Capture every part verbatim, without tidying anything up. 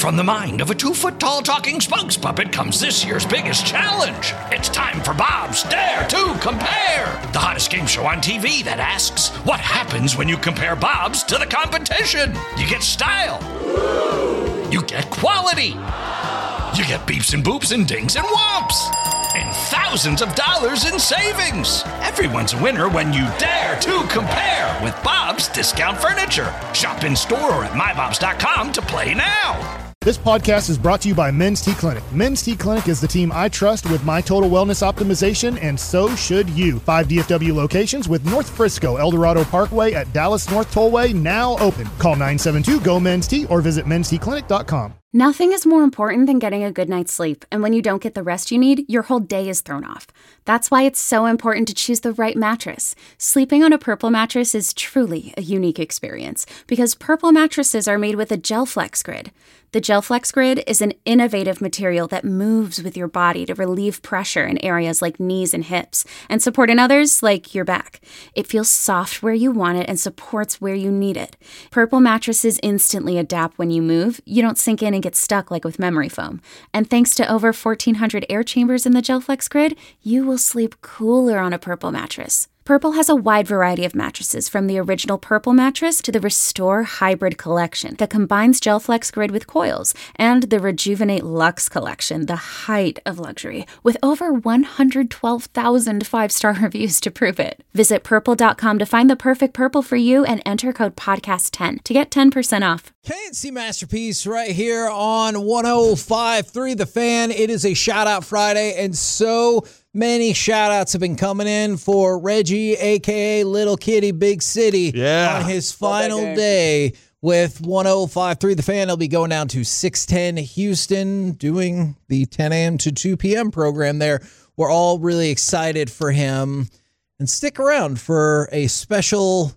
From the mind of a two-foot-tall talking spokes puppet comes this year's biggest challenge. It's time for Bob's Dare to Compare, the hottest game show on T V that asks, what happens when you compare Bobs to the competition? You get style. You get quality. You get beeps and boops and dings and whomps. And thousands of dollars in savings. Everyone's a winner when you dare to compare with Bob's Discount Furniture. Shop in store or at my bobs dot com to play now. This podcast is brought to you by Men's T Clinic. Men's T Clinic is the team I trust with my total wellness optimization, and so should you. Five D F W locations with North Frisco, El Dorado Parkway at Dallas North Tollway now open. Call nine seven two, G O, Men's T or visit mens t clinic dot com. Nothing is more important than getting a good night's sleep, and when you don't get the rest you need, your whole day is thrown off. That's why it's so important to choose the right mattress. Sleeping on a Purple mattress is truly a unique experience, because Purple mattresses are made with a GelFlex Grid. The GelFlex Grid is an innovative material that moves with your body to relieve pressure in areas like knees and hips, and support in others like your back. It feels soft where you want it and supports where you need it. Purple mattresses instantly adapt when you move. You don't sink in and get stuck like with memory foam. And thanks to over fourteen hundred air chambers in the GelFlex Grid, you will sleep cooler on a Purple mattress. Purple has a wide variety of mattresses, from the original Purple mattress to the Restore Hybrid collection that combines GelFlex Grid with coils, and the Rejuvenate Luxe collection, the height of luxury, with over one hundred twelve thousand five-star reviews to prove it. Visit purple dot com to find the perfect Purple for you and enter code podcast ten to get ten percent off. K and C Masterpiece right here on one oh five point three The Fan. It is a shout-out Friday, and so many shout-outs have been coming in for Reggie, a k a. Little Kitty Big City, yeah. on his final day with one oh five point three The Fan. He'll be going down to six ten Houston, doing the ten a.m. to two p.m. program there. We're all really excited for him. And stick around for a special,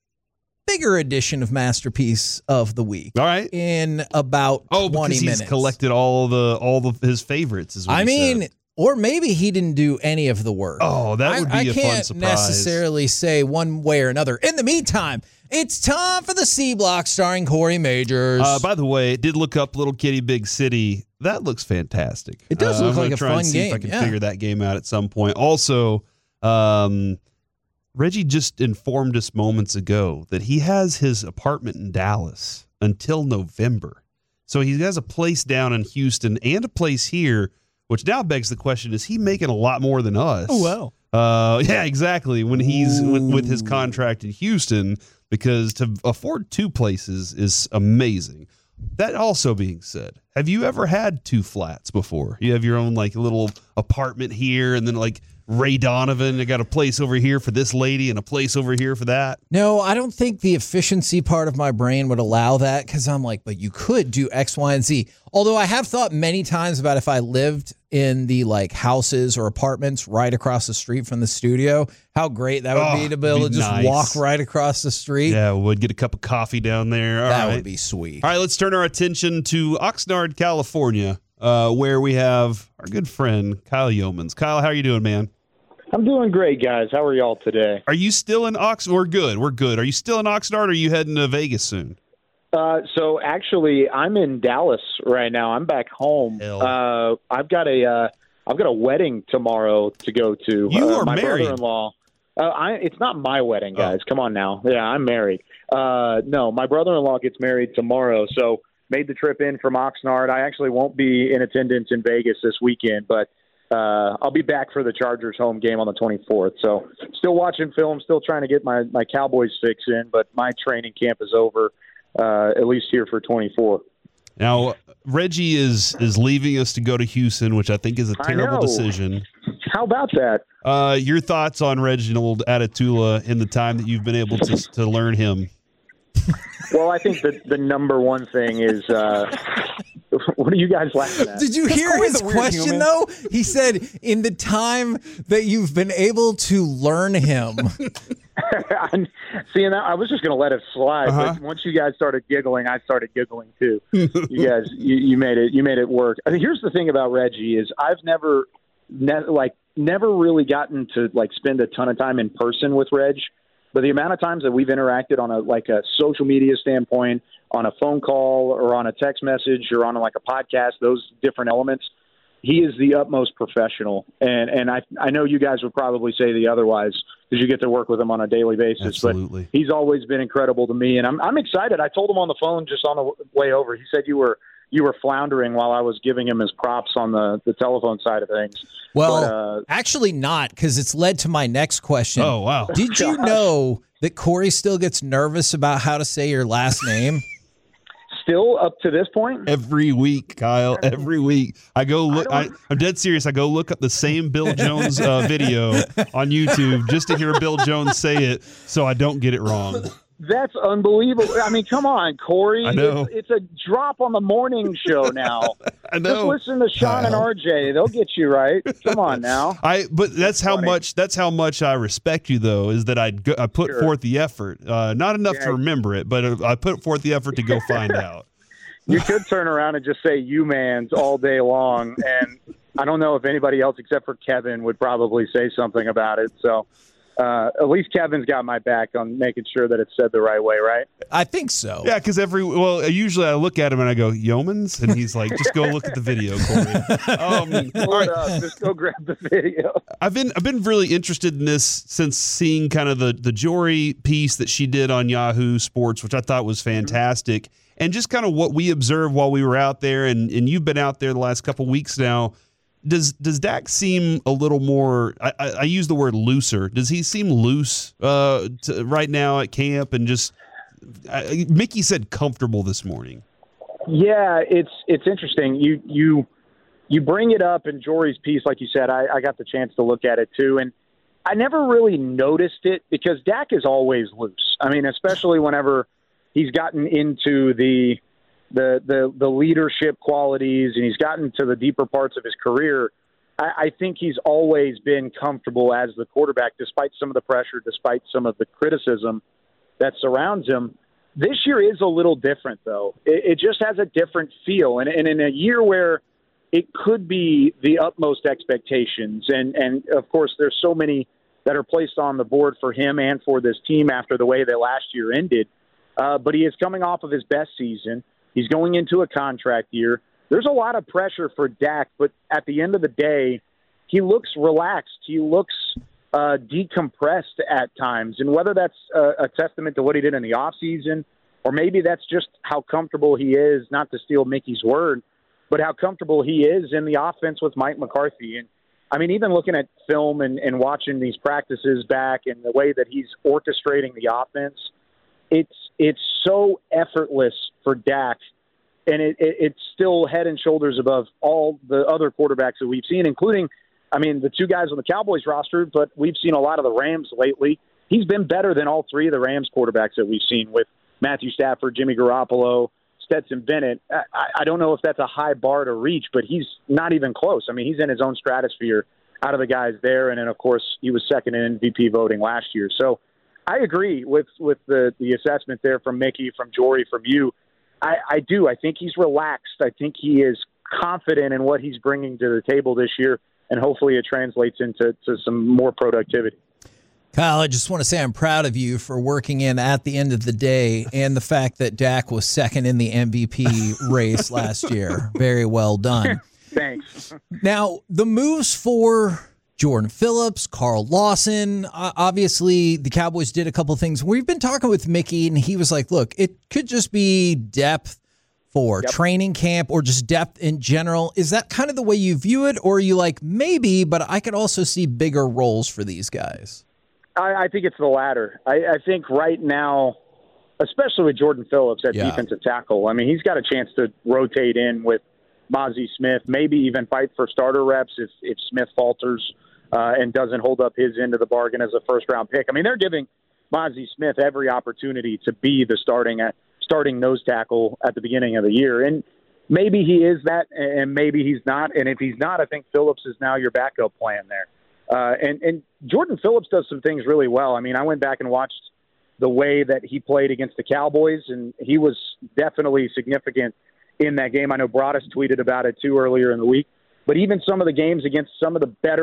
bigger edition of Masterpiece of the Week. All right. In about oh, twenty because minutes. He's collected all the all of his favorites. Is what I he mean, said. Or maybe he didn't do any of the work. Oh, that would be I, a I fun can't surprise. necessarily say one way or another. In the meantime, it's time for the C Block starring Corey Majors. Uh, by the way, it did look up Little Kitty Big City. That looks fantastic. It does uh, look I'm like a try fun and see game. If I can yeah. figure that game out at some point. Also, um, Reggie just informed us moments ago that he has his apartment in Dallas until November. So he has a place down in Houston and a place here, which now begs the question, is he making a lot more than us? Oh, wow. Uh, yeah, exactly. When he's with, with his contract in Houston, because to afford two places is amazing. That also being said, have you ever had two flats before? You have your own like little apartment here, and then like Ray Donovan, I got a place over here for this lady and a place over here for that. No, I don't think the efficiency part of my brain would allow that, because I'm like, but you could do X, Y, and Z. Although I have thought many times about if I lived in the like houses or apartments right across the street from the studio, how great that would Oh, be to be able be to just nice. walk right across the street. Yeah, we'd get a cup of coffee down there. All that right. would be sweet. All right, let's turn our attention to Oxnard, California, uh, where we have our good friend Kyle Yeomans. Kyle, how are you doing, man? I'm doing great, guys. How are y'all today? Are you still in Oxnard? We're good. We're good. Are you still in Oxnard, or are you heading to Vegas soon? Uh, so actually, I'm in Dallas right now. I'm back home. Hell. Uh, I've got a uh, I've got a wedding tomorrow to go to. You uh, are my married. brother-in-law. Uh, I, it's not my wedding, Oh. guys. Come on now. Yeah, I'm married. Uh, no, my brother-in-law gets married tomorrow, so made the trip in from Oxnard. I actually won't be in attendance in Vegas this weekend, but uh, I'll be back for the Chargers home game on the twenty-fourth. So still watching film, still trying to get my, my Cowboys fix in, but my training camp is over, uh, at least here for twenty-four. Now, Reggie is is leaving us to go to Houston, which I think is a I terrible know. decision. How about that? Uh, your thoughts on Reginald Atatula in the time that you've been able to to learn him? Well, I think that the number one thing is uh, what are you guys laughing at? Did you hear Corey's his a weird question, human. though? He said, in the time that you've been able to learn him. Seeing that, I was just going to let it slide, Uh-huh. but once you guys started giggling, I started giggling too. You guys, you, you made it. You made it work. I mean, here's the thing about Reggie is I've never, ne- like, never really gotten to like spend a ton of time in person with Reg. but the amount of times that we've interacted on a like a social media standpoint, on a phone call or on a text message or on like a podcast, those different elements, he is the utmost professional. And and I I know you guys would probably say the otherwise because you get to work with him on a daily basis. Absolutely. But he's always been incredible to me, and I'm I'm excited. I told him on the phone just on the way over. He said you were you were floundering while I was giving him his props on the, the telephone side of things. Well, but, uh, actually not, because it's led to my next question. Oh, wow. Did you know that Corey still gets nervous about how to say your last name? Still up to this point? Every week, Kyle. Every week, I go look. I, I'm dead serious. I go look up the same Bill Jones uh, video on YouTube just to hear Bill Jones say it, so I don't get it wrong. That's unbelievable. I mean, come on, Corey. I know. It's, it's a drop on the morning show now. I know. Just listen to Sean and R J. They'll get you right. Come on now. I but that's how funny. much that's how much I respect you, though, is that I I put Sure. forth the effort. Uh, not enough Yeah. to remember it, but uh, I put forth the effort to go find out. You could turn around and just say "you mans" all day long, and I don't know if anybody else except for Kevin would probably say something about it. So uh, at least Kevin's got my back on making sure that it's said the right way, right? I think so. Yeah, because every well, usually I look at him and I go Yeomans, and he's like, "Just go look at the video, Corey." Um, Pull all it right. up. Just go grab the video. I've been I've been really interested in this since seeing kind of the the Jory piece that she did on Yahoo Sports, which I thought was fantastic, and just kind of what we observed while we were out there, and and you've been out there the last couple weeks now. Does does Dak seem a little more? I, I, I use the word looser. Does he seem loose uh, to, right now at camp? And just I, Mickey said comfortable this morning. Yeah, it's it's interesting. You you you bring it up in Jory's piece, like you said. I, I got the chance to look at it too, and I never really noticed it because Dak is always loose. I mean, especially whenever he's gotten into the the the, the leadership qualities and he's gotten to the deeper parts of his career. I, I think he's always been comfortable as the quarterback, despite some of the pressure, despite some of the criticism that surrounds him. This year is a little different, though. It, it just has a different feel. And, and in a year where it could be the utmost expectations, and, and, of course, there's so many that are placed on the board for him and for this team after the way that last year ended, uh, but he is coming off of his best season. He's going into a contract year. There's a lot of pressure for Dak, but at the end of the day, he looks relaxed. He looks uh, decompressed at times. And whether that's a, a testament to what he did in the offseason, or maybe that's just how comfortable he is, not to steal Mickey's word, but how comfortable he is in the offense with Mike McCarthy. And I mean, even looking at film and, and watching these practices back and the way that he's orchestrating the offense, it's it's so effortless for Dak, and it, it, it's still head and shoulders above all the other quarterbacks that we've seen, including, I mean, the two guys on the Cowboys roster, but we've seen a lot of the Rams lately. He's been better than all three of the Rams quarterbacks that we've seen with Matthew Stafford, Jimmy Garoppolo, Stetson Bennett. I, I don't know if that's a high bar to reach, but he's not even close. I mean, he's in his own stratosphere out of the guys there, and then, of course, he was second in M V P voting last year. So I agree with, with the, the assessment there from Mickey, from Jory, from you. I, I do. I think he's relaxed. I think he is confident in what he's bringing to the table this year, and hopefully it translates into to some more productivity. Kyle, I just want to say I'm proud of you for working in at the end of the day and the fact that Dak was second in the M V P race last year. Very well done. Thanks. Now, the moves for Jordan Phillips, Carl Lawson, uh, obviously the Cowboys did a couple things. We've been talking with Mickey, and he was like, look, it could just be depth for Yep. training camp or just depth in general. Is that kind of the way you view it, or are you like, maybe, but I could also see bigger roles for these guys? I, I think it's the latter. I, I think right now, especially with Jordan Phillips at Yeah. defensive tackle, I mean, he's got a chance to rotate in with Mozzie Smith, maybe even fight for starter reps if, if Smith falters uh, and doesn't hold up his end of the bargain as a first-round pick. I mean, they're giving Mozzie Smith every opportunity to be the starting at, starting nose tackle at the beginning of the year. And maybe he is that, and maybe he's not. And if he's not, I think Phillips is now your backup plan there. Uh, and, and Jordan Phillips does some things really well. I mean, I went back and watched the way that he played against the Cowboys, and he was definitely significant in that game. I know Broadus tweeted about it too earlier in the week. But even some of the games against some of the better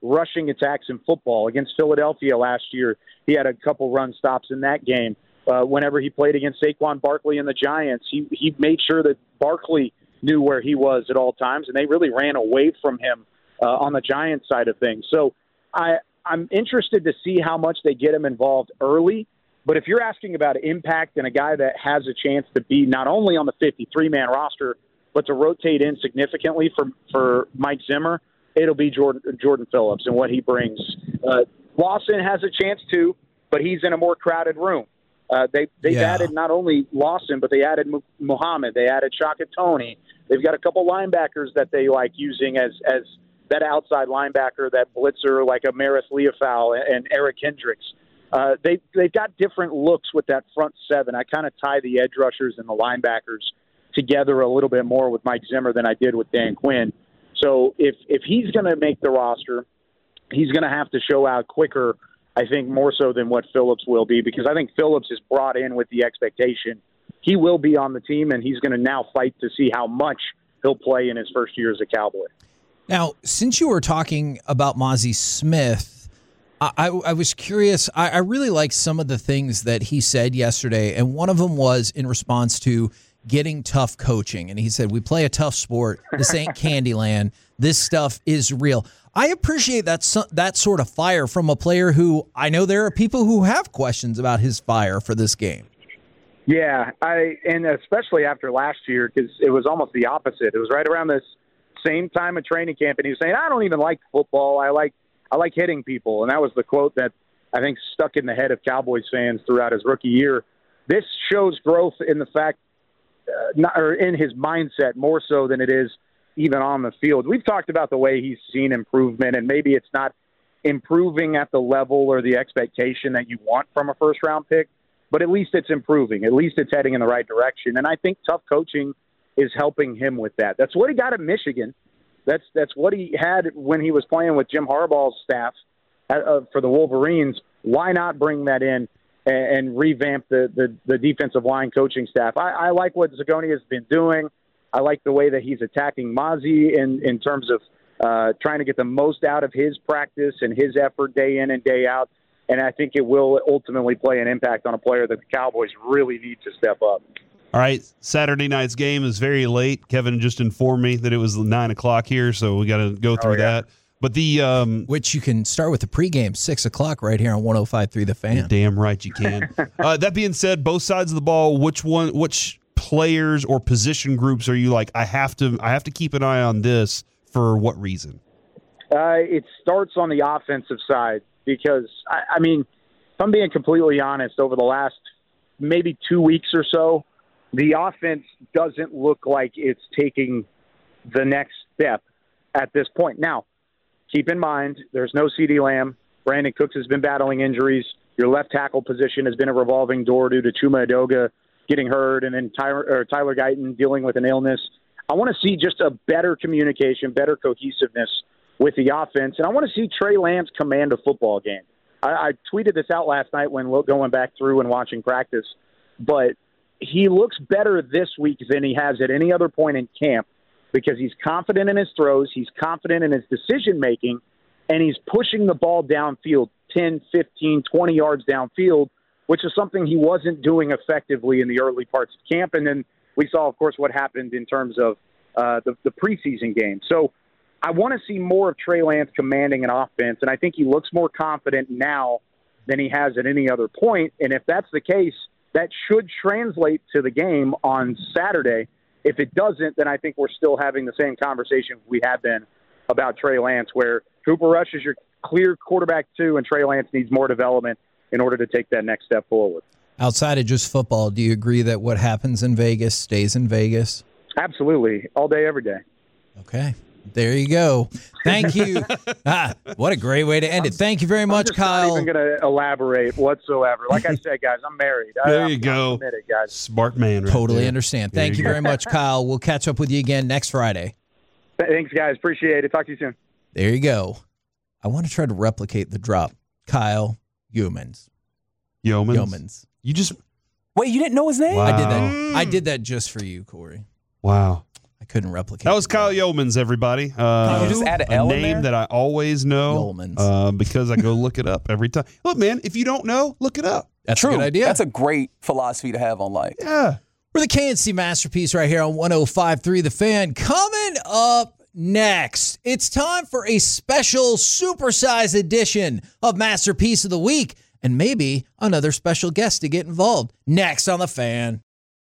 rushing attacks in football. Against Philadelphia last year, he had a couple run stops in that game. Uh, whenever he played against Saquon Barkley and the Giants, he, he made sure that Barkley knew where he was at all times, and they really ran away from him uh, on the Giants side of things. So I, I'm interested to see how much they get him involved early. But if you're asking about impact and a guy that has a chance to be not only on the fifty-three man roster, but to rotate in significantly for, for Mike Zimmer, it'll be Jordan, Jordan Phillips and what he brings. Uh, Lawson has a chance to, but he's in a more crowded room. Uh, they, they've Yeah. added not only Lawson, but they added Muhammad. They added Shaka Toney. They've got a couple linebackers that they like using as, as that outside linebacker, that blitzer like a Maris Leofau and Eric Hendricks. Uh, they, they've got different looks with that front seven. I kind of tie the edge rushers and the linebackers together a little bit more with Mike Zimmer than I did with Dan Quinn. So if, if he's going to make the roster, he's going to have to show out quicker, I think, more so than what Phillips will be, because I think Phillips is brought in with the expectation he will be on the team, and he's going to now fight to see how much he'll play in his first year as a Cowboy. Now, since you were talking about Mozzie Smith, I, I, I was curious. I, I really liked some of the things that he said yesterday, and one of them was in response to getting tough coaching. And he said, we play a tough sport. This ain't Candyland. This stuff is real. I appreciate that that sort of fire from a player who I know there are people who have questions about his fire for this game. Yeah, I and especially after last year, because it was almost the opposite. It was right around this same time of training camp, and he was saying, I don't even like football. I like I like hitting people. And that was the quote that I think stuck in the head of Cowboys fans throughout his rookie year. This shows growth in the fact, uh, not, or in his mindset more so than it is even on the field. We've talked about the way he's seen improvement, and maybe it's not improving at the level or the expectation that you want from a first-round pick, but at least it's improving. At least it's heading in the right direction. And I think tough coaching is helping him with that. That's what he got at Michigan. That's that's what he had when he was playing with Jim Harbaugh's staff uh, for the Wolverines. Why not bring that in and, and revamp the, the, the defensive line coaching staff? I, I like what Zagoni has been doing. I like the way that he's attacking Mozzie in, in terms of uh, trying to get the most out of his practice and his effort day in and day out. And I think it will ultimately play an impact on a player that the Cowboys really need to step up. All right, Saturday night's game is very late. Kevin just informed me that it was nine o'clock here, so we got to go through oh, yeah. that. But the um, which you can start with the pregame six o'clock right here on one oh five point three The Fan. You're damn right you can. uh, that being said, both sides of the ball, which one, which players or position groups are you like? I have to, I have to keep an eye on this for what reason? Uh, it starts on the offensive side. Because, I, I mean, if I'm being completely honest, over the last maybe two weeks or so, the offense doesn't look like it's taking the next step at this point. Now, keep in mind, there's no CeeDee Lamb. Brandon Cooks has been battling injuries. Your left tackle position has been a revolving door due to Chuma Edoga getting hurt, and then Tyler, or Tyler Guyton dealing with an illness. I want to see just a better communication, better cohesiveness with the offense, and I want to see Trey Lance command a football game. I, I tweeted this out last night when going back through and watching practice, but he looks better this week than he has at any other point in camp because he's confident in his throws, he's confident in his decision-making, and he's pushing the ball downfield ten, fifteen, twenty yards downfield, which is something he wasn't doing effectively in the early parts of camp. And then we saw, of course, what happened in terms of uh, the, the preseason game. So I want to see more of Trey Lance commanding an offense, and I think he looks more confident now than he has at any other point. And if that's the case, that should translate to the game on Saturday. If it doesn't, then I think we're still having the same conversation we have been about Trey Lance, where Cooper Rush is your clear quarterback two, and Trey Lance needs more development in order to take that next step forward. Outside of just football, do you agree that what happens in Vegas stays in Vegas? Absolutely. All day, every day. Okay. There you go. Thank you. ah, what a great way to end it. Thank you very much, I'm just Kyle. not even going to elaborate whatsoever. Like I said, guys, I'm married. There I, you I'm go. Committed, guys. Smart man. Right totally there. understand. There Thank you, you very much, Kyle. We'll catch up with you again next Friday. Thanks, guys. Appreciate it. Talk to you soon. There you go. I want to try to replicate the drop. Kyle Yeomans. Yeomans? Yeomans. You just... Wait, you didn't know his name? Wow. I did that. I did that just for you, Corey. Wow. I couldn't replicate. That was Kyle Yeomans, everybody. Uh, you just add an a L in name there? that I always know Yeomans. uh, because I go look it up every time. Look, man, if you don't know, look it up. That's True. a good idea. That's a great philosophy to have on life. Yeah. We're the K N C Masterpiece right here on one oh five point three The Fan. Coming up next, it's time for a special supersized edition of Masterpiece of the Week and maybe another special guest to get involved. Next on The Fan.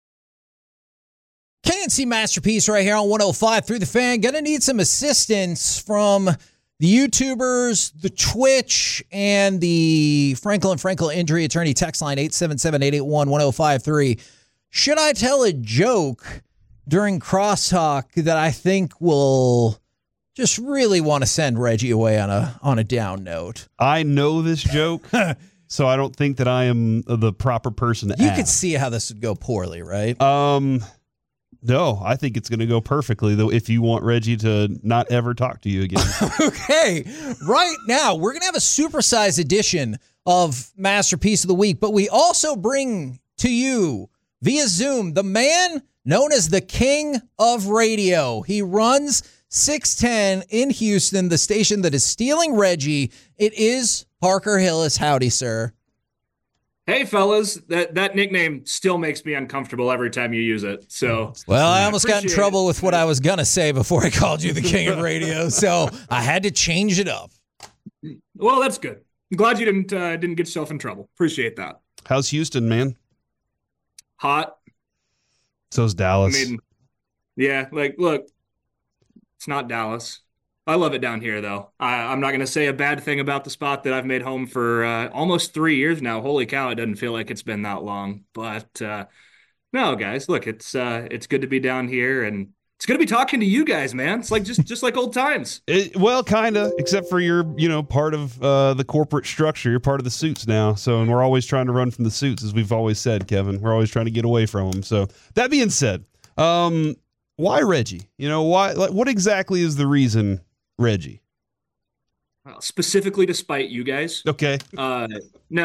K N C Masterpiece right here on one oh five point three The Fan. Gonna need some assistance from the YouTubers, the Twitch, and the Franklin Frankel Injury Attorney text line eight seven seven, eight eight one, one oh five three. Should I tell a joke during crosstalk that I think will just really want to send Reggie away on a on a down note? I know this joke, so I don't think that I am the proper person to You ask. could see how this would go poorly, right? Um, no, I think it's going to go perfectly, though, if you want Reggie to not ever talk to you again. Okay, right now we're going to have a supersized edition of Masterpiece of the Week, but we also bring to you via Zoom the man known as the King of Radio. He runs six ten in Houston, the station that is stealing Reggie. It is Parker Hillis. Howdy, sir. Hey, fellas, that, that nickname still makes me uncomfortable every time you use it. So, Well, I almost got in appreciate trouble it. with what I was going to say before I called you the King of Radio, so I had to change it up. Well, that's good. I'm glad you didn't uh, didn't get yourself in trouble. Appreciate that. How's Houston, man? Hot. So's I Dallas. mean, yeah, like, look, it's not Dallas. I love it down here, though. I, I'm not going to say a bad thing about the spot that I've made home for uh, almost three years now. Holy cow, it doesn't feel like it's been that long. But uh, no, guys, look, it's uh, it's good to be down here, and it's good to be talking to you guys, man. It's like just just like old times. It, well, kind of, except for you're, you know, part of uh, the corporate structure. You're part of the suits now. So, and we're always trying to run from the suits, as we've always said, Kevin. We're always trying to get away from them. So, that being said, um, why Reggie? You know, why? Like, what exactly is the reason Reggie? Well, specifically to spite you guys. Okay. Uh, no,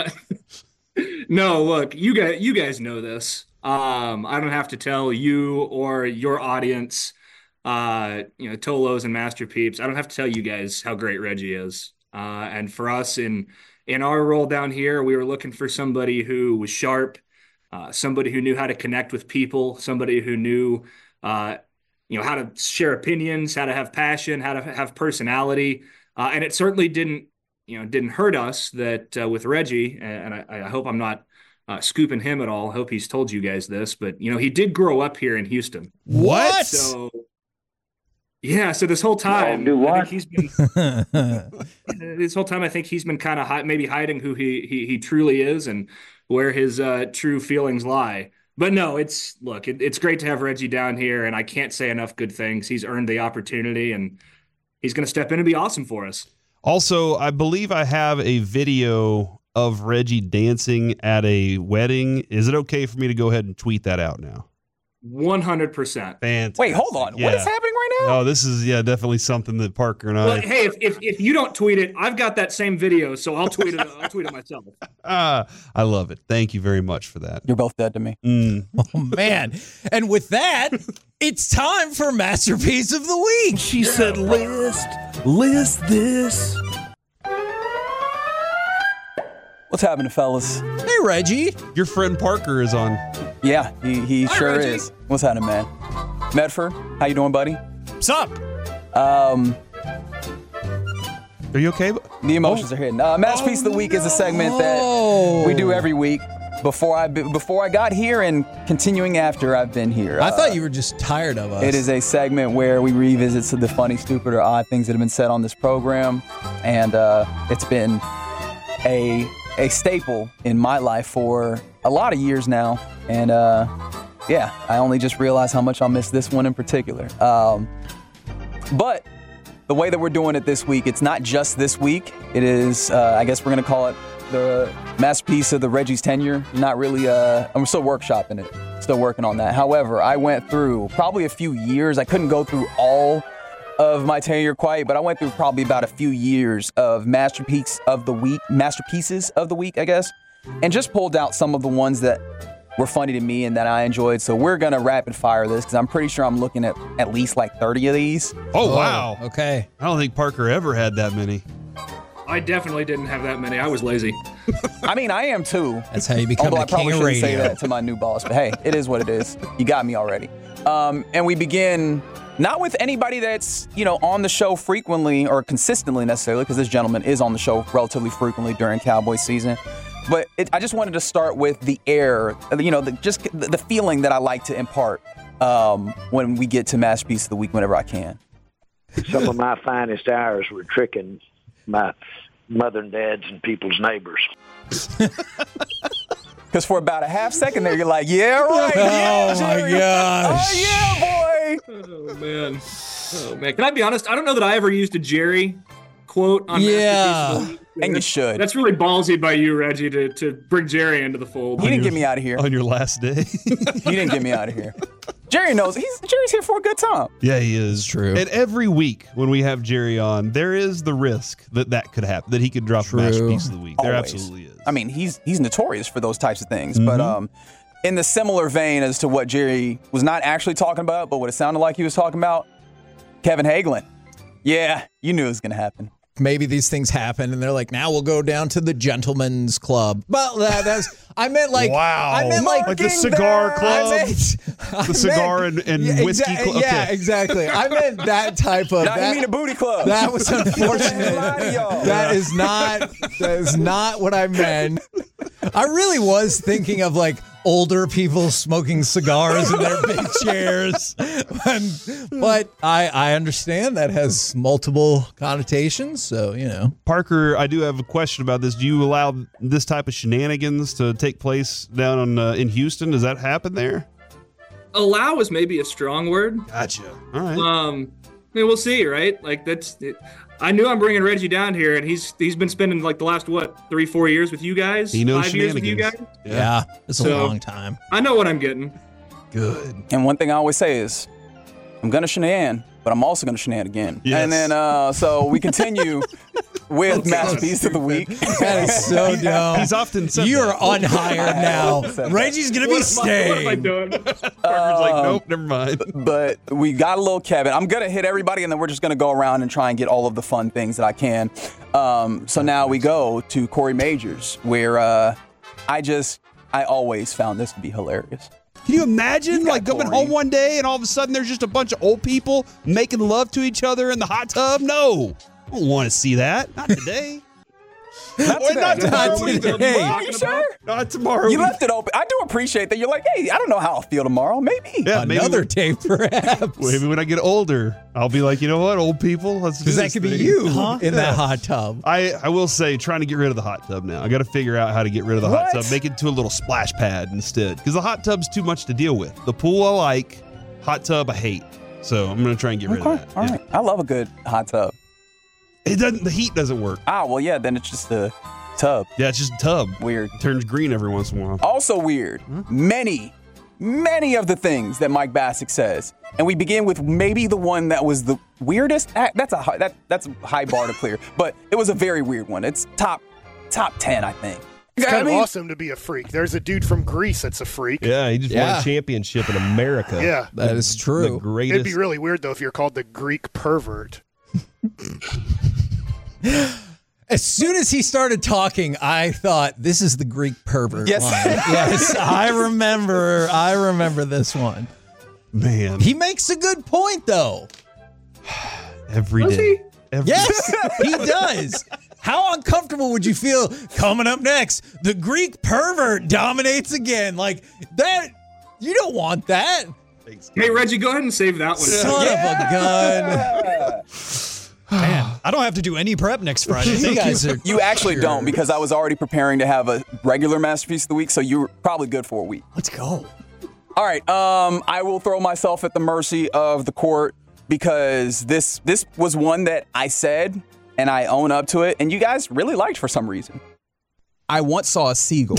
no. Look, you guys, you guys know this. Um, I don't have to tell you or your audience, uh, you know, Tolos and Master Peeps. I don't have to tell you guys how great Reggie is. Uh, and for us in in our role down here, we were looking for somebody who was sharp, uh, somebody who knew how to connect with people, somebody who knew, uh, you know, how to share opinions, how to have passion, how to have personality. Uh, and it certainly didn't, you know, didn't hurt us that uh, with Reggie, and I, I hope I'm not uh, scooping him at all. I hope he's told you guys this, but, you know, he did grow up here in Houston. What? So, yeah, so this whole time, do what? I think he's been, this whole time, I think he's been kind of hi- maybe hiding who he, he, he truly is and where his uh, true feelings lie. But no, it's look, it, it's great to have Reggie down here, and I can't say enough good things. He's earned the opportunity, and he's going to step in and be awesome for us. Also, I believe I have a video of Reggie dancing at a wedding. Is it okay for me to go ahead and tweet that out now? one hundred percent. Fantastic. Wait, hold on. Yeah. What is happening right now? Oh, this is, yeah, definitely something that Parker and I... Well, hey, if, if if you don't tweet it, I've got that same video, so I'll tweet it. I'll tweet it myself. Ah, I love it. Thank you very much for that. You're both dead to me. Mm. Oh, man. And with that, it's time for Masterpiece of the Week. She said, list, list this. What's happening, fellas? Hey, Reggie. Your friend Parker is on. Yeah, he, he Hi, sure Reggie. is. What's happening, man? Medford, how you doing, buddy? What's up? Um, Are you okay? the emotions are hitting. Uh, Masterpiece of the Week is a segment that we do every week. Before I before I got here and continuing after I've been here. I Uh, thought you were just tired of us. It is a segment where we revisit some of the funny, stupid, or odd things that have been said on this program, and uh, it's been a a staple in my life for a lot of years now. And uh, yeah, I only just realized how much I'll miss this one in particular. Um, but the way that we're doing it this week, it's not just this week. It is, uh, I guess we're gonna call it the masterpiece of the Reggie's tenure. Not really, uh, I'm still workshopping it, still working on that. However, I went through probably a few years. I couldn't go through all of my tenure quite, but I went through probably about a few years of masterpiece of the week, masterpieces of the week, I guess, and just pulled out some of the ones that were funny to me and that I enjoyed. So we're going to rapid fire this because I'm pretty sure I'm looking at at least like thirty of these. Oh, wow. Okay. I don't think Parker ever had that many. I definitely didn't have that many. I was lazy. I mean, I am too. That's how you become Although the I probably king of shouldn't say radio. that to my new boss, but hey, it is what it is. You got me already. Um, and we begin not with anybody that's, you know, on the show frequently or consistently necessarily, because this gentleman is on the show relatively frequently during Cowboys season. But it, I just wanted to start with the air, you know, the, just the, the feeling that I like to impart um, when we get to Masterpiece of the Week whenever I can. Some of my finest hours were tricking my mother and dads and people's neighbors. Because for about a half second there, you're like, yeah, right. Yeah, Oh, my Jerry. gosh. Oh, yeah, boy. Oh, man. Oh, man. Can I be honest? I don't know that I ever used a Jerry quote on Yeah. Masterpiece of the Week. And you should. That's really ballsy by you, Reggie, to, to bring Jerry into the fold. He didn't get me out of here. On your last day. He didn't get me out of here. Jerry knows. He's Jerry's here for a good time. Yeah, he is. True. And every week when we have Jerry on, there is the risk that that could happen, that he could drop True. a Masterpiece of the Week. There Always. absolutely is. I mean, he's he's notorious for those types of things. But um, in the similar vein as to what Jerry was not actually talking about, but what it sounded like he was talking about, Kevin Hagelin. Yeah, you knew it was going to happen. Maybe these things happen and they're like, now we'll go down to the gentleman's club. Well, that, that's, I meant like, Wow. I meant like, Like the cigar there. club? I meant, I The cigar meant- and- and yeah, whiskey exa- club? Yeah, Okay. exactly. I meant that type of, Now that, you mean a booty club. that was unfortunate. Lie to y'all. That is not, that is not what I meant. I really was thinking of like older people smoking cigars in their big chairs. And- but I, I understand that has multiple connotations. So, you know. Parker, I do have a question about this. Do you allow this type of shenanigans to take place down on, uh, in Houston? Does that happen there? Allow is maybe a strong word. Gotcha. All right. Um, I mean, we'll see, right? Like that's. It, I knew I'm bringing Reggie down here, and he's he's been spending like the last what three, four years with you guys. He knows Five years with you guys. shenanigans. Yeah, it's a So- long time. I know what I'm getting. Good. And one thing I always say is, I'm going to shenan, but I'm also going to shenan again. Yes. And then, uh, so we continue with Masterpiece of the Week. That is so dumb. He's often said You that. are unhired now. Said that. Reggie's gonna be What am, I, what am I staying. doing? Parker's like, nope, never mind. But we got a little Kevin. I'm going to hit everybody, and then we're just going to go around and try and get all of the fun things that I can. Um, so now we go to Corey Majors, where uh, I just, I always found this to be hilarious. Can you imagine, got like, coming Corey. home one day and all of a sudden there's just a bunch of old people making love to each other in the hot tub? No. I don't want to see that. Not today. Not Or not today. Not What are we today. Are you sure? Not tomorrow. You left it open. I do appreciate that. You're like, hey, I don't know how I'll feel tomorrow. Maybe. Yeah, maybe Another when- day, perhaps. Maybe when I get older, I'll be like, you know what, old people, let's do Because that this could be thing. you in that hot tub. I, I will say, trying to get rid of the hot tub now. I got to figure out how to get rid of the hot What? tub, make it to a little splash pad instead. Because the hot tub's too much to deal with. The pool I like, hot tub I hate. So I'm going to try and get rid Okay. of that. All Yeah. right. I love a good hot tub. It doesn't. The heat doesn't work. Ah, well, yeah, then it's just a tub. Yeah, it's just a tub. Weird. It turns green every once in a while. Also weird. Many, many of the things that Mike Bassick says. And we begin with maybe the one that was the weirdest. Ah, That's a high, that that's a high bar to clear, but it was a very weird one. It's top top ten, I think. It's I kind mean- of awesome to be a freak. There's a dude from Greece that's a freak. Yeah, he just won Yeah. a championship in America. Yeah. That is The true. greatest. It'd be really weird, though, if you're called the Greek pervert. As soon as he started talking, I thought this is the Greek pervert Yes. line. Yes, I remember. I remember this one. Man, He makes a good point, though. every Does day. he? Every Yes, he does. How uncomfortable would you feel coming up next? The Greek pervert dominates again. Like that, you don't want that. Hey, Reggie, go ahead and save that one. Son of a gun. Man, I don't have to do any prep next Friday. You Thank guys are. You actually don't, because I was already preparing to have a regular Masterpiece of the Week, so you're probably good for a week. Let's go. All right, um, I will throw myself at the mercy of the court because this this was one that I said and I own up to it, and you guys really liked for some reason. I once saw a seagull.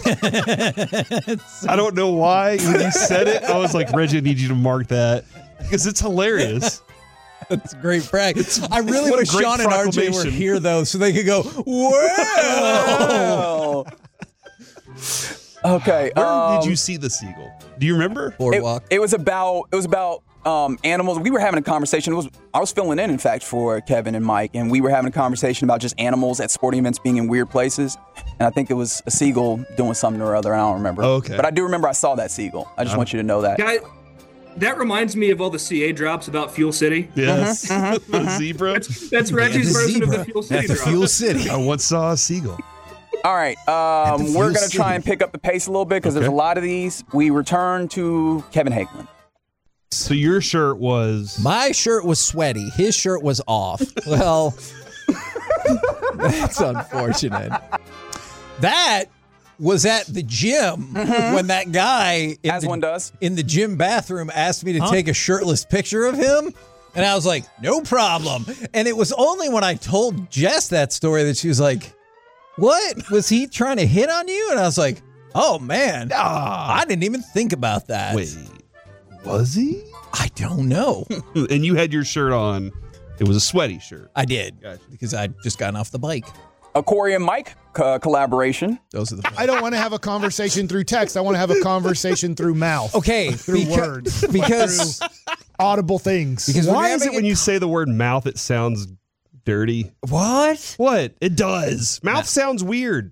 I don't know why when you said it, I was like, Reggie, I need you to mark that because it's hilarious. That's a great brag. I really What a wish great Sean and R J were proclamation. here though, so they could go, "Wow!" Okay. Where um, did you see the seagull? Do you remember? Boardwalk. It, it was about it was about um, animals. We were having a conversation. It was I was filling in, in fact, for Kevin and Mike, and we were having a conversation about just animals at sporting events being in weird places. And I think it was a seagull doing something or other. I don't remember. Oh, okay. But I do remember I saw that seagull. I just Um, want you to know that. Guy, that reminds me of all the C A drops about Fuel City. Yes. Mm-hmm, The zebra. That's, that's Reggie's the version of zebra. the Fuel City The drop. Fuel City. I once saw a seagull. All right. Um, the we're Fuel going to try City. and pick up the pace a little bit because there's a Okay. lot of these. We return to Kevin Hagelin. So your shirt was My shirt was sweaty. His shirt was off. Well, that's unfortunate. That was at the gym when that guy in As the, one does. in the gym bathroom asked me to take a shirtless picture of him. And I was like, no problem. And it was only when I told Jess that story that she was like, what? Was he trying to hit on you? And I was like, oh, man. I didn't even think about that. wait, was he? I don't know. And you had your shirt on. It was a sweaty shirt. I did Gotcha. because I'd just gotten off the bike. A Corey and Mike co- collaboration. Those are the I don't want to have a conversation through text. I want to have a conversation through mouth. Okay, Through beca- words. because Audible things. Because we're Why is having it when a- you say the word mouth, it sounds dirty? what? What? It does. Mouth sounds weird.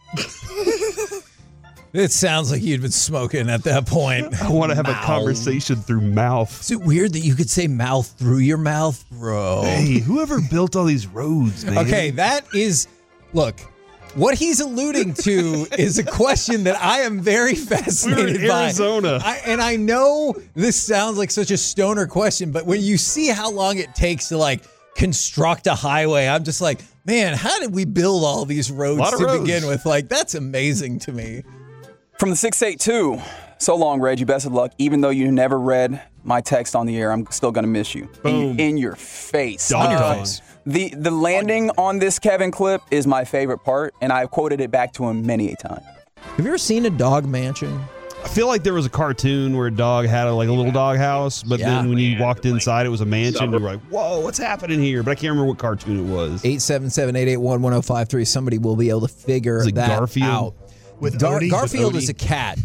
It sounds like you'd been smoking at that point. I want to have Mouth. a conversation through mouth. Is it weird that you could say mouth through your mouth, bro? Hey, whoever built all these roads, man? Okay, that is. Look, what he's alluding to is a question that I am very fascinated in by. Arizona. I, and I know this sounds like such a stoner question, but when you see how long it takes to like construct a highway, I'm just like, man, how did we build all these roads Lot of to roads. begin with? Like, that's amazing to me. From the six eight two, so long, Reggie. Best of luck. Even though you never read my text on the air, I'm still going to miss you. Boom. In, in your face. On your Uh, face. The, the landing on this Kevin clip is my favorite part, and I've quoted it back to him many a time. Have you ever seen a dog mansion? I feel like there was a cartoon where a dog had a, like a little dog house, but Yeah. then when you walked inside, it was a mansion. You were like, "Whoa, what's happening here?" But I can't remember what cartoon it was. eight seven seven, eight eight one, one oh five three. Somebody will be able to figure Is it that Garfield? out. With Gar- Odie? Garfield With is Odie? a cat.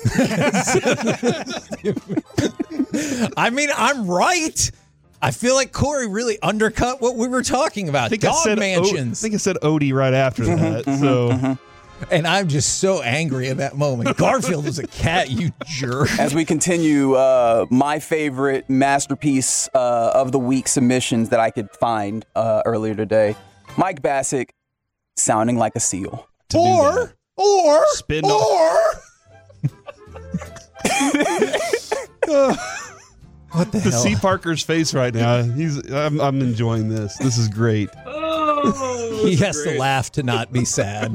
I mean, I'm right. I feel like Corey really undercut what we were talking about. I think I Dog said O- mansions. I think I said Odie right after that. so and I'm just so angry at that moment. Garfield was a cat, you jerk. As we continue, uh, my favorite masterpiece uh, of the week submissions that I could find uh, earlier today, Mike Bassick sounding like a seal. to do that. Or, Spin or. What the To hell? see Parker's face right now, he's I'm, I'm enjoying this. This is great. Oh, He that's has great. to laugh to not be sad.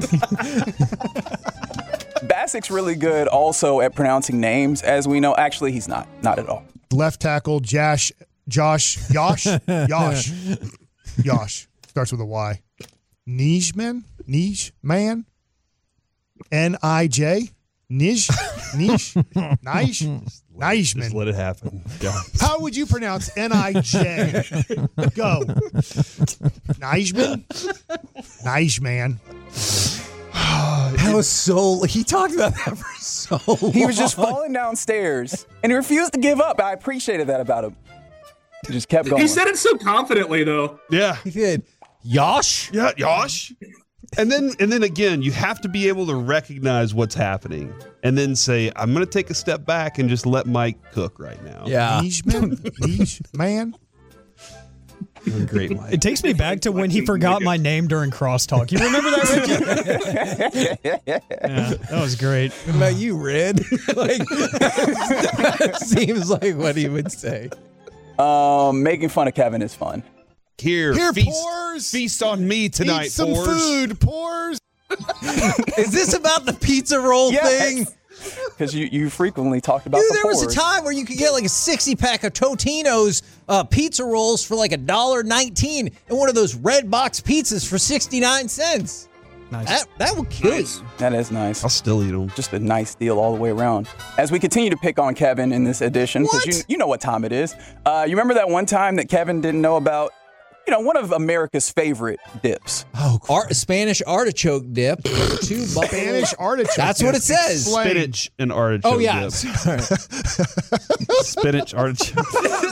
Bassick's really good also at pronouncing names, as we know. Actually, he's not. Not at all. Left tackle, Josh, Josh, Yosh, Yosh, Yosh. Starts with a Y. Nijman? Nij man? N I J? Nij? Nish? Nish? Just Nijman. let it happen. Yeah. How would you pronounce N I J? Go. Nijman? Nijman. That was so. He talked about that for so long. He was just falling downstairs, and he refused to give up. I appreciated that about him. He just kept going. He said it so confidently, though. Yeah. He did. Yosh? Yeah, Yosh. And then and then again, you have to be able to recognize what's happening and then say, I'm going to take a step back and just let Mike cook right now. Yeah. Nijman? Nish man? You're great, Mike. It takes me back to when he forgot my name during crosstalk. You remember that, Ricky? Yeah, that was great. What about you, Red? Like, that seems like what he would say. Um, making fun of Kevin is fun. Here, Here, feast, Pores. feast on me tonight, Eat some Pores. food, Pores. Is this about the pizza roll thing? Because you, you frequently talked about Dude, the there was a Ford. time where you could get like a sixty pack of Totino's uh, pizza rolls for like a dollar nineteen, and one of those red box pizzas for sixty nine cents. Nice. That that will kill Nice. you. That is nice. I'll still eat them. Just a nice deal all the way around. As we continue to pick on Kevin in this edition, because you, What? you know what time it is. Uh, you remember that one time that Kevin didn't know about you know, one of America's favorite dips. Oh, Ar- Spanish artichoke dip. Two Spanish artichoke. That's what it says. Spinach and artichoke. Oh yeah, dip. Sorry. Spinach artichoke.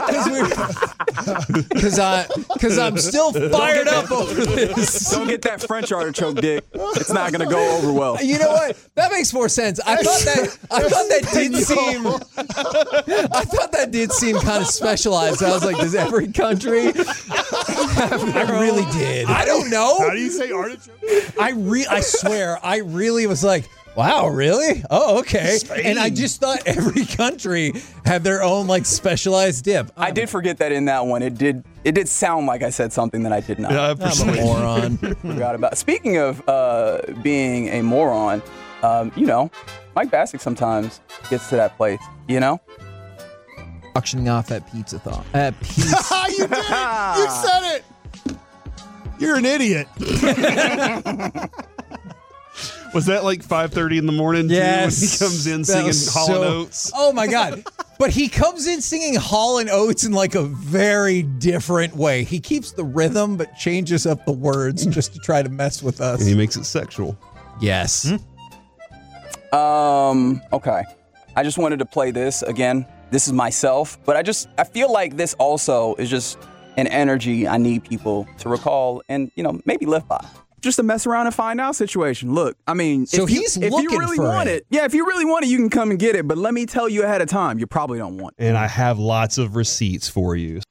Because I, because I'm still fired up over this. Don't get that French artichoke, Dick. It's not going to go over well. You know what? That makes more sense. I thought that. I thought that did seem. I thought that did seem kind of specialized. I was like, does every country have their I really did. I don't know. How do you say artichoke? I re. I swear, I really was like, wow, really? Oh, okay. Spain. And I just thought every country had their own like specialized dip. I did forget that in that one. It did. It did sound like I said something that I did not. Yeah, I'm a moron. Forgot about. Speaking of uh, being a moron, um, you know, Mike Bassick sometimes gets to that place. You know. Auctioning off at Pizza Thon. At Pizza. You did it. You said it. You're an idiot. Was that like five thirty in the morning? Too, Yes. when he comes in That singing was Hall so- and Oates. Oh my God. But he comes in singing Hall and Oates in like a very different way. He keeps the rhythm but changes up the words just to try to mess with us. And he makes it sexual. Yes. Um. Okay. I just wanted to play this again. This is myself, but I just I feel like this also is just an energy I need people to recall and you know maybe live by. Just a mess around and find out situation. Look, I mean, So if you, he's if looking you really for want it. it, yeah, if you really want it, you can come and get it. But let me tell you ahead of time, you probably don't want it. And I have lots of receipts for you.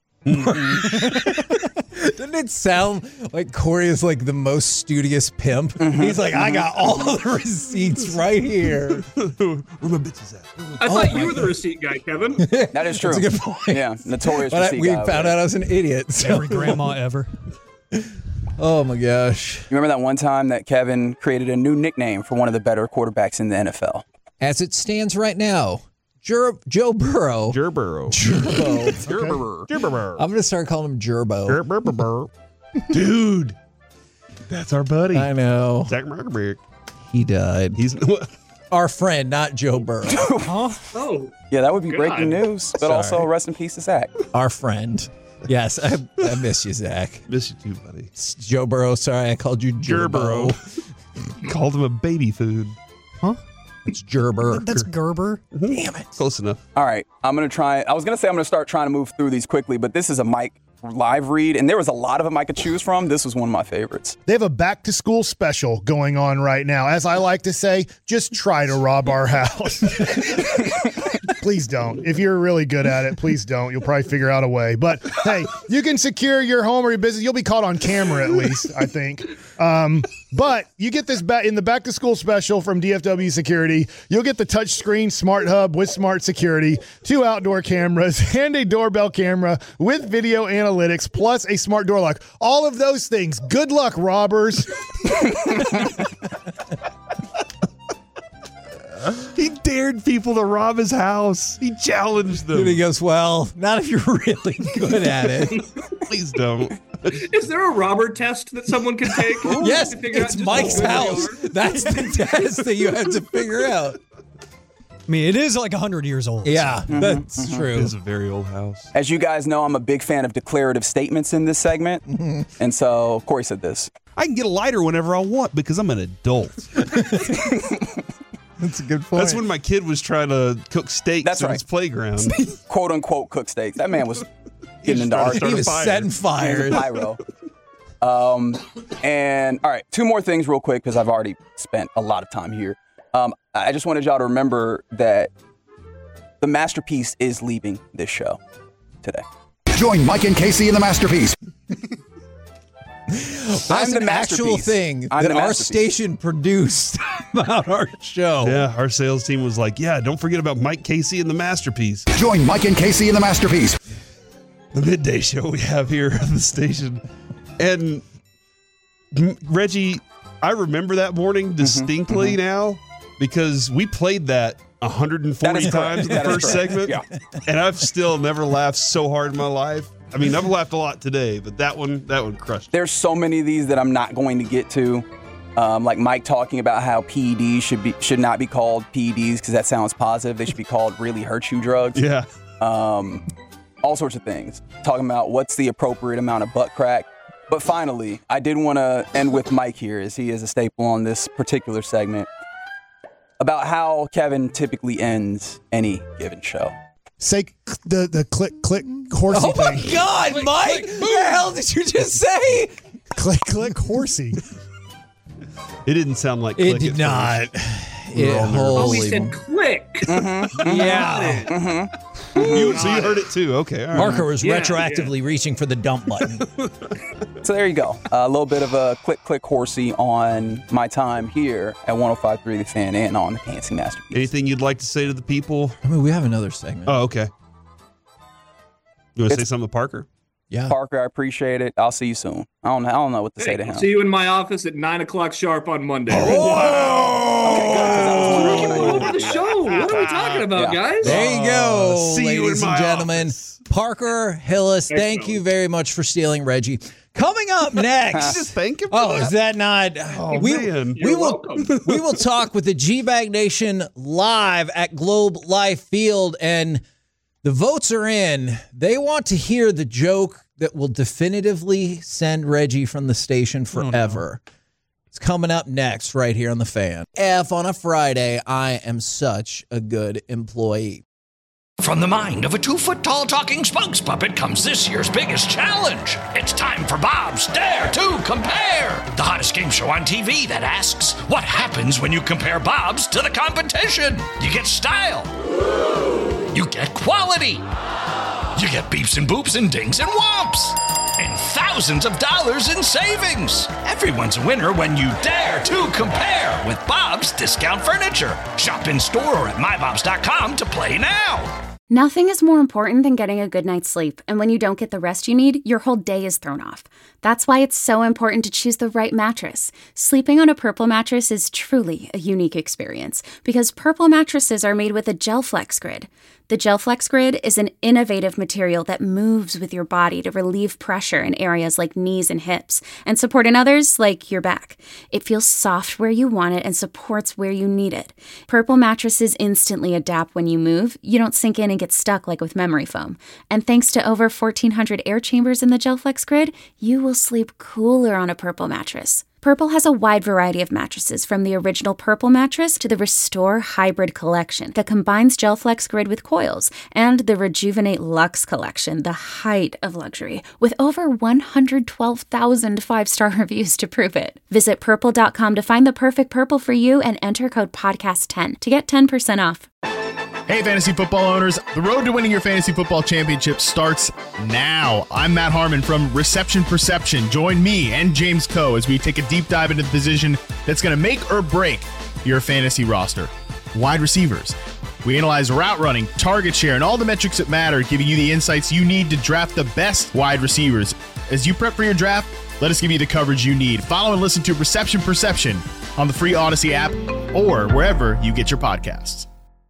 Doesn't it sound like Corey is like the most studious pimp? Mm-hmm. He's like, I got all the receipts right here. Where my bitches at? I thought you were the receipt guy, Kevin. That is true. That's a good point. Yeah, notorious But I, receipt we guy found over there. out I was an idiot. So. Every grandma ever. Oh my gosh. You remember that one time that Kevin created a new nickname for one of the better quarterbacks in the N F L? As it stands right now, Jur- Joe Burrow. Gerburrow. Gerbo. Gerburrow. I'm going to start calling him Gerbo. Gerburrow. Dude. That's our buddy. I know. Zach Markerberg. He died. He's Our friend, not Joe Burrow. Oh, Yeah, that would be God. breaking news. But Sorry. also, rest in peace to Zach. Our friend. Yes, I, I miss you, Zach. miss you too, buddy. It's Joe Burrow. Sorry, I called you Gerbo. Gerburrow. Called him a baby food. It's Gerber. That's Gerber. Damn it. Close enough. All right, I'm gonna try. I was gonna say I'm gonna start trying to move through these quickly, but this is a Mike live read, and there was a lot of them I could choose from. This was one of my favorites. They have a back to school special going on right now. As I like to say, just try to rob our house. Please don't. If you're really good at it, please don't. You'll probably figure out a way. But hey, you can secure your home or your business. You'll be caught on camera at least, I think. Um, but you get this back in the back to school special from D F W Security. You'll get the touchscreen smart hub with smart security, two outdoor cameras, and a doorbell camera with video analytics, plus a smart door lock. All of those things. Good luck, robbers. He dared people to rob his house. He challenged them. And he goes, well, not if you're really good at it. Please don't. is there a robber test that someone can take? Yes, to figure out it's just Mike's how good they house. are? That's the test that you have to figure out. I mean, it is like one hundred years old. Yeah, Mm-hmm. that's It true. is a very old house. As you guys know, I'm a big fan of declarative statements in this segment, and so Corey said this. I can get a lighter whenever I want because I'm an adult. That's a good point. That's when my kid was trying to cook steaks That's in right. his playground. "Quote unquote" cook steaks. That man was getting into trying to art. start he a was fire. setting He was a fires. pyro. Um, and all right, two more things real quick because I've already spent a lot of time here. Um, I just wanted y'all to remember that the Masterpiece is leaving this show today. Join Mike and Casey in the Masterpiece. That's I'm the an actual masterpiece. thing I'm that the our masterpiece. station produced about our show. Yeah, our sales team was like, yeah, don't forget about Mike Casey and the Masterpiece. Join Mike and Casey in the Masterpiece. The midday show we have here on the station. And m- Reggie, I remember that morning distinctly now because we played that one hundred That forty is correct. times in the That is first correct. segment. Yeah. And I've still never laughed so hard in my life. I mean, I've laughed a lot today, but that one, that one crushed. There's so many of these that I'm not going to get to. Um, like Mike talking about how P E Ds should be should not be called P E Ds because that sounds positive. They should be called really hurt you drugs. Yeah. Um, all sorts of things, talking about what's the appropriate amount of butt crack. But finally, I did want to end with Mike here, as he is a staple on this particular segment, about how Kevin typically ends any given show. Say the the click click horsey oh thing. Oh my God, click, Mike! Click, what the hell did you just say? Click click horsey. It didn't sound like it click did not. We it, oh, we said click. Mm-hmm. Yeah. Mm-hmm. You, so you heard it too. Okay. All right. Marker was yeah, retroactively yeah. reaching for the dump button. So there you go. Uh, a little bit of a click click horsey on my time here at one oh five point three The Fan and on the K N C Masterpiece. Anything you'd like to say to the people? I mean, we have another segment. Oh, okay. You want to say something to Parker? Yeah. Parker, I appreciate it. I'll see you soon. I don't, I don't know what to hey, say to I'll him. see you in my office at nine o'clock sharp on Monday. Oh! Okay, good, 'cause I was wondering when I Over the show. What are we talking about, Yeah. guys? There you go, Uh, see you ladies in my and gentlemen. office. Parker Hillis, thank Excellent. you very much for stealing Reggie. Coming up next. Just thank him for Oh, that? is that not? Oh, we, man. we You're will welcome. we will talk with the G-Bag Nation live at Globe Life Field, and the votes are in. They want to hear the joke that will definitively send Reggie from the station forever. Oh, no. It's coming up next right here on The Fan. F on a Friday, I am such a good employee. From the mind of a two-foot-tall talking spokes puppet comes this year's biggest challenge. It's time for Bob's Dare to Compare, the hottest game show on T V that asks, what happens when you compare Bob's to the competition? You get style. You get quality. You get beeps and boops and dings and whomps. And thousands of dollars in savings. Everyone's a winner when you dare to compare with Bob's Discount Furniture. Shop in store or at my bobs dot com to play now. Nothing is more important than getting a good night's sleep, and when you don't get the rest you need, your whole day is thrown off. That's why it's so important to choose the right mattress. Sleeping on a Purple mattress is truly a unique experience, because Purple mattresses are made with a GelFlex Grid. The GelFlex Grid is an innovative material that moves with your body to relieve pressure in areas like knees and hips, and support in others like your back. It feels soft where you want it and supports where you need it. Purple mattresses instantly adapt when you move. You don't sink in and get stuck like with memory foam. And thanks to over fourteen hundred air chambers in the GelFlex Grid, you will sleep cooler on a Purple mattress. Purple has a wide variety of mattresses, from the original Purple mattress to the Restore Hybrid collection that combines GelFlex Grid with coils, and the Rejuvenate Luxe collection, the height of luxury, with over one hundred twelve thousand five-star reviews to prove it. Visit purple dot com to find the perfect Purple for you and enter code podcast ten to get ten percent off. Hey, fantasy football owners. The road to winning your fantasy football championship starts now. I'm Matt Harmon from Reception Perception. Join me and James Coe as we take a deep dive into the position that's going to make or break your fantasy roster. Wide receivers. We analyze route running, target share, and all the metrics that matter, giving you the insights you need to draft the best wide receivers. As you prep for your draft, let us give you the coverage you need. Follow and listen to Reception Perception on the free Odyssey app or wherever you get your podcasts.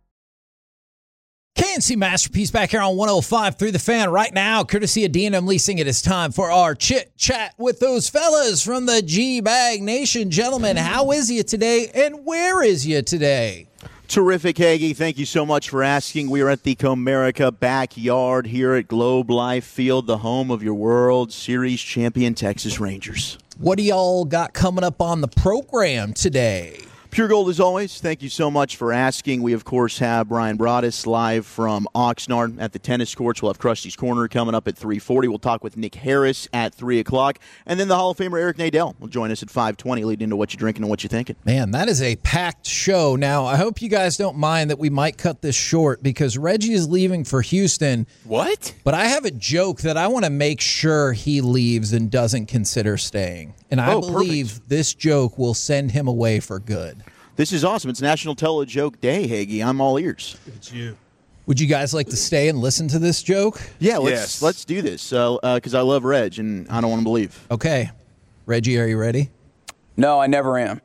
K N C Masterpiece back here on one oh five point three The Fan right now, courtesy of D and M Leasing. It is time for our chit chat with those fellas from the G-Bag Nation. Gentlemen, how is you today, and where is you today? Terrific, Hagee. Thank you so much for asking. We are at the Comerica backyard here at Globe Life Field, the home of your World Series champion Texas Rangers. What do y'all got coming up on the program today? Pure Gold, as always, thank you so much for asking. We, of course, have Brian Broaddus live from Oxnard at the tennis courts. We'll have Krusty's Corner coming up at three forty. We'll talk with Nick Harris at three o'clock. And then the Hall of Famer Eric Nadel will join us at five twenty, leading into what you're drinking and what you're thinking. Man, that is a packed show. Now, I hope you guys don't mind that we might cut this short because Reggie is leaving for Houston. What? But I have a joke that I want to make sure he leaves and doesn't consider staying. And I Oh, believe perfect. this joke will send him away for good. This is awesome. It's National Tell a Joke Day, Hagee. I'm all ears. It's you. Would you guys like to stay and listen to this joke? Yeah, let's Yes. let's do this because uh, I love Reg and I don't want to believe. Okay. Reggie, are you ready? No, I never am.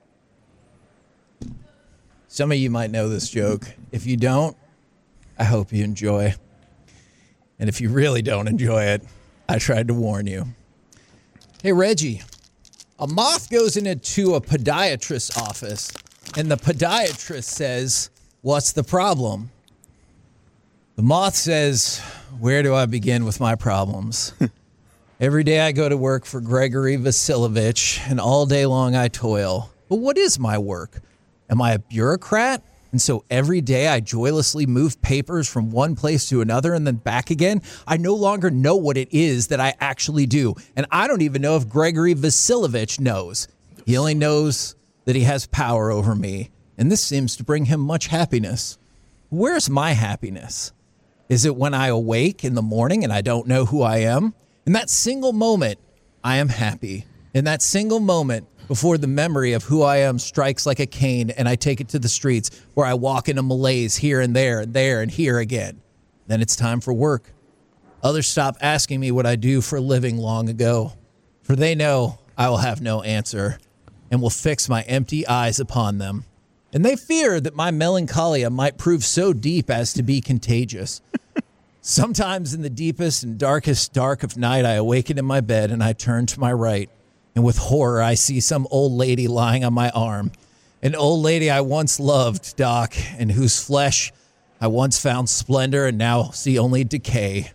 Some of you might know this joke. If you don't, I hope you enjoy. And if you really don't enjoy it, I tried to warn you. Hey, Reggie, a moth goes into a podiatrist's office, and the podiatrist says, "What's the problem?" The moth says, where do I begin with my problems? Every day I go to work for Gregory Vasilovich, and all day long I toil. But what is my work? Am I a bureaucrat? And so every day I joylessly move papers from one place to another and then back again. I no longer know what it is that I actually do. And I don't even know if Gregory Vasilovich knows. He only knows that he has power over me. And this seems to bring him much happiness. Where's my happiness? Is it when I awake in the morning and I don't know who I am? In that single moment, I am happy. In that single moment, before the memory of who I am strikes like a cane and I take it to the streets where I walk in a malaise here and there and there and here again. Then it's time for work. Others stop asking me what I do for a living long ago, for they know I will have no answer and will fix my empty eyes upon them. And they fear that my melancholia might prove so deep as to be contagious. Sometimes in the deepest and darkest dark of night, I awaken in my bed and I turn to my right. And with horror, I see some old lady lying on my arm. An old lady I once loved, Doc, and whose flesh I once found splendor and now see only decay.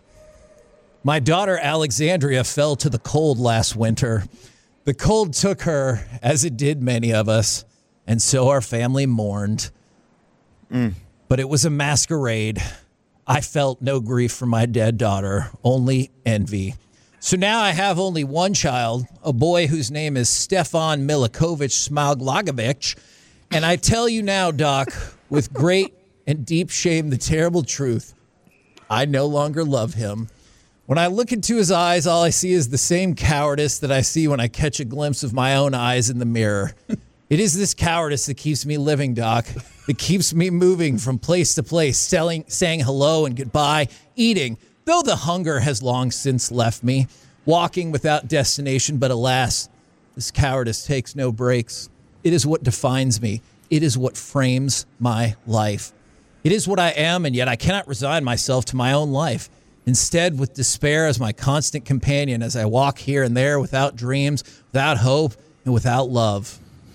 My daughter Alexandria fell to the cold last winter. The cold took her, as it did many of us, and so our family mourned. Mm. But it was a masquerade. I felt no grief for my dead daughter, only envy. So now I have only one child, a boy whose name is Stefan Milikovich Smaglagovich. And I tell you now, Doc, with great and deep shame, the terrible truth, I no longer love him. When I look into his eyes, all I see is the same cowardice that I see when I catch a glimpse of my own eyes in the mirror. It is this cowardice that keeps me living, Doc, that keeps me moving from place to place, selling, saying hello and goodbye, eating, though the hunger has long since left me, walking without destination, but alas, this cowardice takes no breaks. It is what defines me. It is what frames my life. It is what I am, and yet I cannot resign myself to my own life. Instead, with despair as my constant companion as I walk here and there without dreams, without hope, and without love.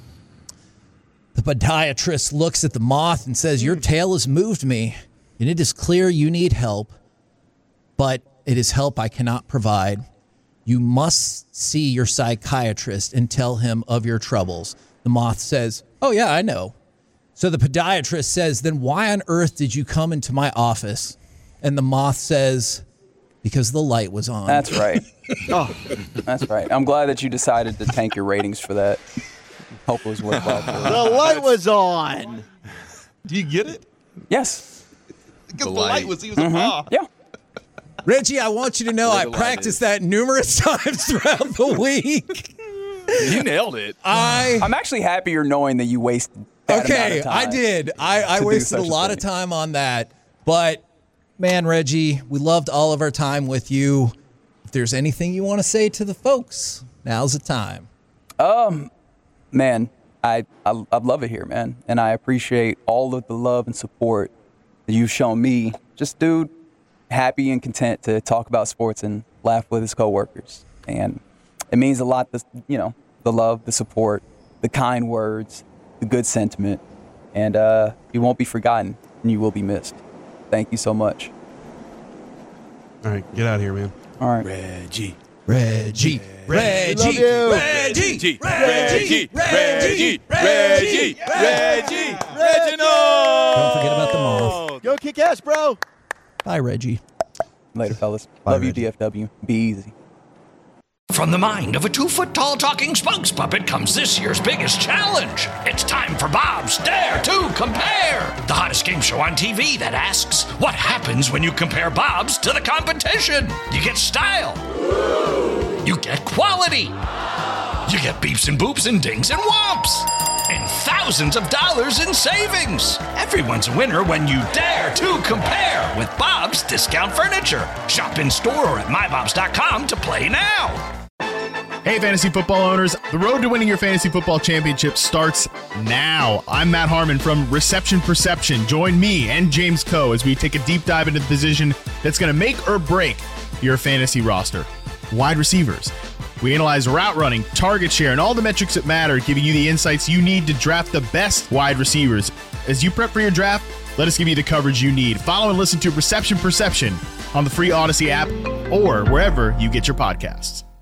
The podiatrist looks at the moth and says, your tale has moved me, and it is clear you need help. But it is help I cannot provide. You must see your psychiatrist and tell him of your troubles. The moth says, oh, yeah, I know. So the podiatrist says, then why on earth did you come into my office? And the moth says, because the light was on. That's right. Oh, that's right. I'm glad that you decided to tank your ratings for that. Hope it was worthwhile. The light was on. Do you get it? Yes. Because the light, light was, he was mm-hmm. a moth. Yeah. Reggie, I want you to know I practiced that numerous times throughout the week. You nailed it. I, I'm actually happier knowing that you wasted that okay, amount of time I did. I, I wasted a lot of time on that. But, man, Reggie, we loved all of our time with you. If there's anything you want to say to the folks, now's the time. Um, man, I, I, I love it here, man. And I appreciate all of the love and support that you've shown me. Just, dude, happy and content to talk about sports and laugh with his coworkers. And it means a lot, the, you know, the love, the support, the kind words, the good sentiment. And uh, you won't be forgotten and you will be missed. Thank you so much. All right, get out of here, man. All right. Reggie. Reggie. Reggie. Love you. Reggie. Reggie. Reggie. Reggie. Reggie. Reggie. Reginald. Don't forget about the moth. Go kick ass, bro. Bye, Reggie. Later, fellas. Bye, Love Reggie. you, D F W. Be easy. From the mind of a two-foot-tall talking spokes puppet comes this year's biggest challenge. It's time for Bob's Dare to Compare, the hottest game show on T V that asks, what happens when you compare Bobs to the competition? You get style. You get quality. You get beeps and boops and dings and whomps. And thousands of dollars in savings. Everyone's a winner when you dare to compare with Bob's Discount Furniture. Shop in store or at my bobs dot com to play now. Hey, fantasy football owners. The road to winning your fantasy football championship starts now. I'm Matt Harmon from Reception Perception. Join me and James Coe as we take a deep dive into the position that's going to make or break your fantasy roster. Wide receivers. We analyze route running, target share, and all the metrics that matter, giving you the insights you need to draft the best wide receivers. As you prep for your draft, let us give you the coverage you need. Follow and listen to Reception Perception on the free Odyssey app or wherever you get your podcasts.